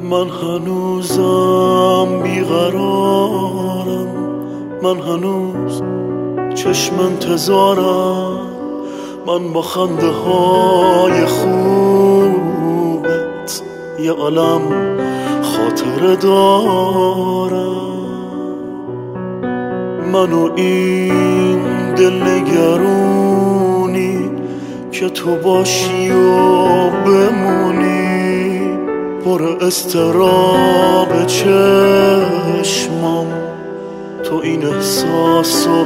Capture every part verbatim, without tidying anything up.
من هنوزم بیقرارم، من هنوز چشم انتظارم، من با خنده های خوبت یه عالم خاطره دارم. من و این دلنگرونی که تو باشی و بمونی، پر استراب چشمم تو این احساسو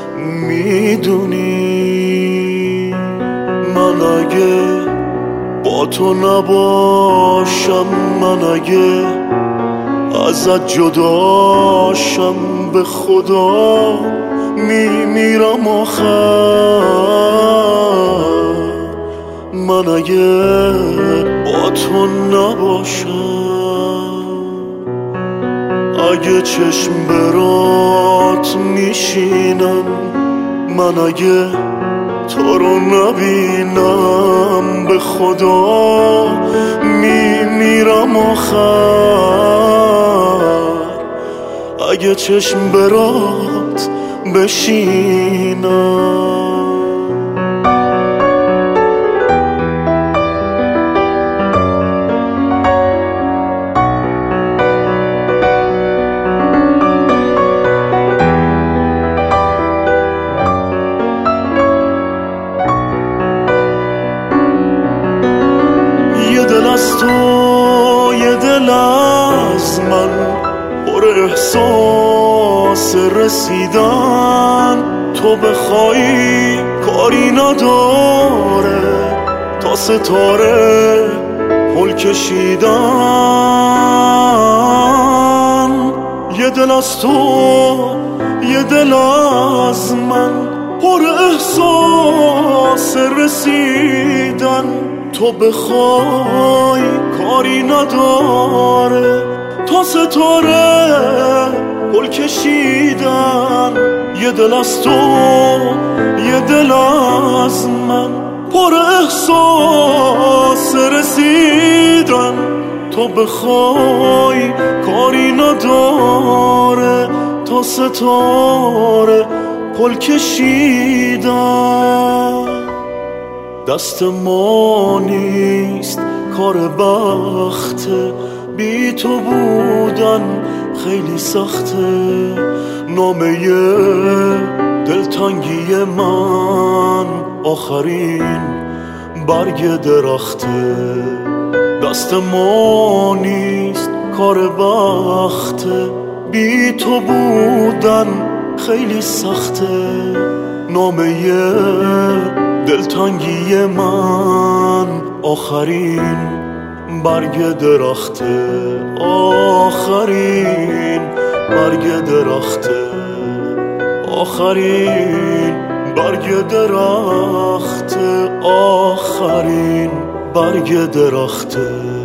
میدونی. من اگه با تو نباشم، من اگه ازت جداشم، به خدا میمیرم آخر. من اگه با تو نباشم، اگه چشم برات میشینم، من اگه تو رو نبینم، به خدا میمیرم آخر. اگه چشم برات بشینم. از تو یه دل از من پر احساس رسیدن، تو بخوای کاری نداره تا ستاره پل کشیدن. یه دل از تو یه دل از من پر احساس رسیدن، تو بخوای کاری نداره تا ستاره پل کشیدن. یه دل از تو یه دل از من پر احساس رسیدن، تو بخوای کاری نداره تا ستاره پل کشیدن. دست ما نیست کار بخته، بی تو بودن خیلی سخته. نامه دلتنگی من آخرین برگ درخته. دست ما نیست کار بخته، بی تو بودن خیلی سخته. نامه دلتنگی من آخرین برگ درخته، آخرین برگ درخته، آخرین برگ درخته، آخرین برگ درخته.